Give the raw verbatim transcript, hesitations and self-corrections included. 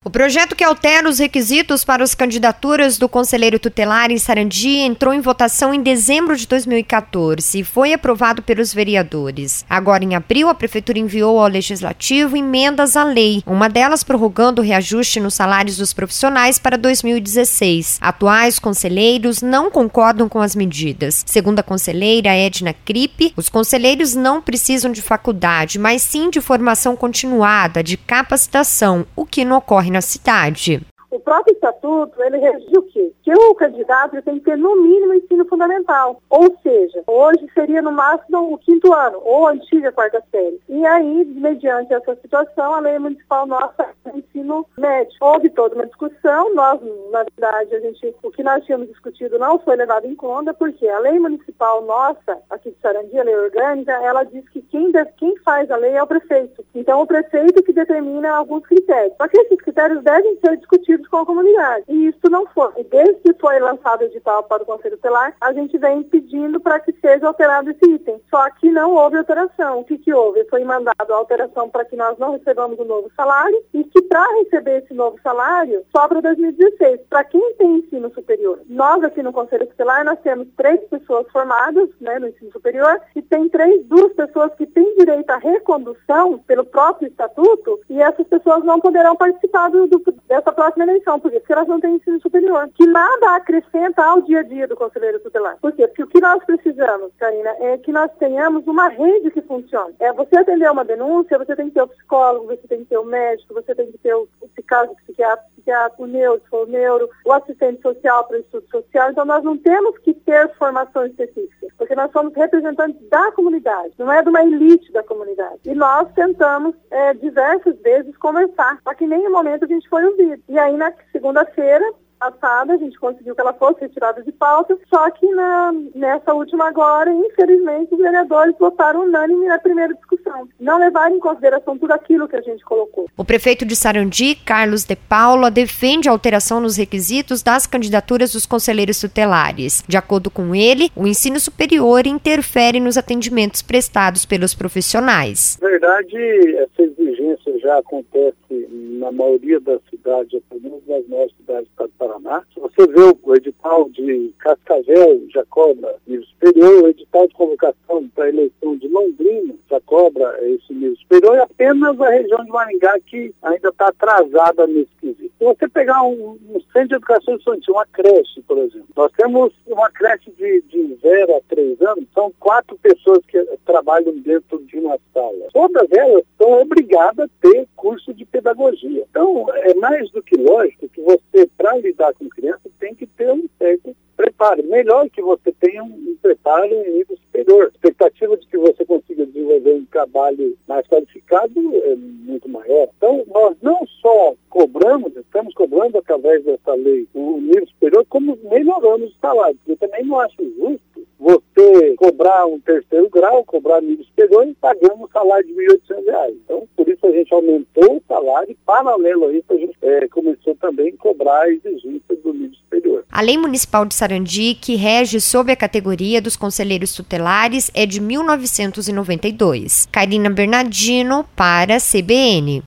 O projeto que altera os requisitos para as candidaturas do conselheiro tutelar em Sarandi entrou em votação em dezembro de dois mil e quatorze e foi aprovado pelos vereadores. Agora, em abril, a Prefeitura enviou ao Legislativo emendas à lei, uma delas prorrogando o reajuste nos salários dos profissionais para dois mil e dezesseis. Atuais conselheiros não concordam com as medidas. Segundo a conselheira Edna Kripp, os conselheiros não precisam de faculdade, mas sim de formação continuada, de capacitação, o que não ocorre na cidade. O próprio estatuto, ele rege o quê? Que o candidato tem que ter no mínimo ensino fundamental. Ou seja, hoje seria no máximo o quinto ano, ou a antiga quarta série. E aí, mediante essa situação, a lei municipal nossa é o ensino médio. Houve toda uma discussão, nós, na verdade, a gente, o que nós tínhamos discutido não foi levado em conta, porque a lei municipal nossa, aqui de Sarandi, a lei orgânica, ela diz que quem, deve, quem faz a lei é o prefeito. Então, o prefeito que determina alguns critérios. Só que esses critérios devem ser discutidos com a comunidade. E isso não foi. E desde que foi lançado o edital para o Conselho Tutelar, a gente vem pedindo para que seja alterado esse item. Só que não houve alteração. O que, que houve? Foi mandado a alteração para que nós não recebamos o novo salário e que para receber esse novo salário, só para dois mil e dezesseis. Para quem tem ensino superior. Nós aqui no Conselho Tutelar, nós temos três pessoas formadas, né, no ensino superior e tem três, duas pessoas que têm direito à recondução pelo próprio estatuto e essas pessoas não poderão participar do, do, dessa próxima eleição. Por quê? Porque elas não têm ensino superior. Que nada acrescenta ao dia a dia do conselheiro tutelar. Por quê? Porque o que nós precisamos, Karina, é que nós tenhamos uma rede que funcione. É, você atender uma denúncia, você tem que ter o psicólogo, você tem que ter o médico, você tem que ter o, o psicólogo, o psiquiatra, o psiquiatra, o neuro, se for o neuro, o assistente social para o estudo social. Então, nós não temos que ter formação específica, porque nós somos representantes da comunidade, não é de uma elite da comunidade. E nós tentamos é, diversas vezes conversar, só que em nenhum momento a gente foi ouvido. E aí, na segunda-feira passada, a gente conseguiu que ela fosse retirada de pauta, só que na, nessa última agora, infelizmente, os vereadores votaram unânime na primeira discussão. Não levaram em consideração tudo aquilo que a gente colocou. O prefeito de Sarandi, Carlos de Paula, defende a alteração nos requisitos das candidaturas dos conselheiros tutelares. De acordo com ele, o ensino superior interfere nos atendimentos prestados pelos profissionais. Na verdade, essa exigência já acontece na maioria das cidades, pelo menos nas maiores cidades do estado do Paraná. Se você vê o edital de Cascavel, já cobra nível superior, o edital de convocação para a eleição de Londrina já cobra esse nível superior, e apenas a região de Maringá que ainda está atrasada nesse quesito. Se você pegar um, um centro de educação infantil, uma creche, por exemplo, nós temos uma creche de, de zero a três anos, são quatro pessoas que trabalham dentro de uma sala. Todas elas são obrigadas a ter curso de pedagogia. Então, é mais do que lógico que você, para lidar com criança, tem que ter um certo preparo. Melhor que você tenha um, um preparo em nível superior. A expectativa de que você consiga desenvolver um trabalho mais qualificado é muito maior. Então, nós não só cobramos, estamos cobrando através dessa lei o nível superior, como melhoramos o salário. Eu também não acho justo você cobrar um terceiro grau, cobrar nível superior e pagando um salário de mil e oitocentos reais. Então, por isso a gente aumentou o salário e, paralelo a isso, a gente é, começou também a cobrar a exigência do nível superior. A Lei Municipal de Sarandi, que rege sob a categoria dos conselheiros tutelares, é de mil novecentos e noventa e dois. Karina Bernardino, para a C B N.